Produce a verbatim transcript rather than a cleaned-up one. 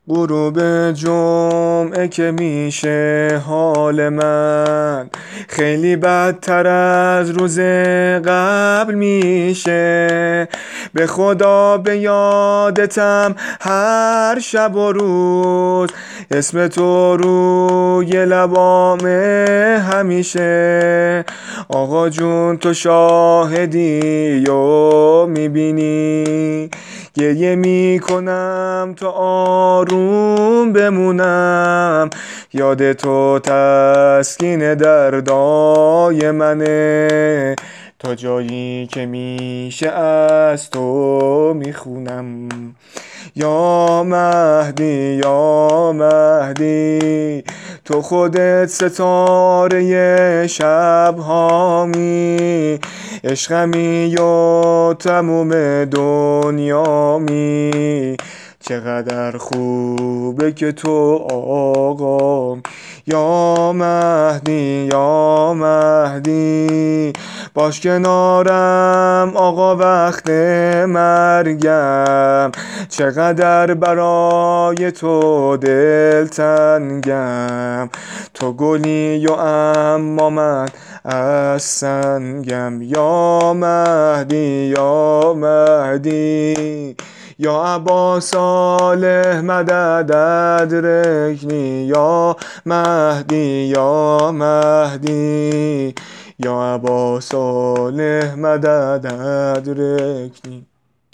غروب جمعه که میشه حال من خیلی بدتر از روز قبل میشه. به خدا به یادتم هر شب و روز، اسم تو روی لبامه همیشه. آقا جون تو شاهدی و میبینی، گریه میکنم تا آروم بمونم. یاد تو تسکین دردای منه، تا جایی که میشه از تو میخونم. یا مهدی یا مهدی، تو خودت ستاره شبهامی، عشقمی و تموم دنیامی. چقدر خوبه که تو آقام. یا مهدی یا مهدی، باش کنارم آقا وقت مرگم. چقدر برای تو دلتنگم، تو گلی و اما من از سنگم. یا مهدی یا مهدی، یا ابا صالح مدد ادرکنی. یا مهدی یا مهدی، یا ابا صالح مدد ادرکنی.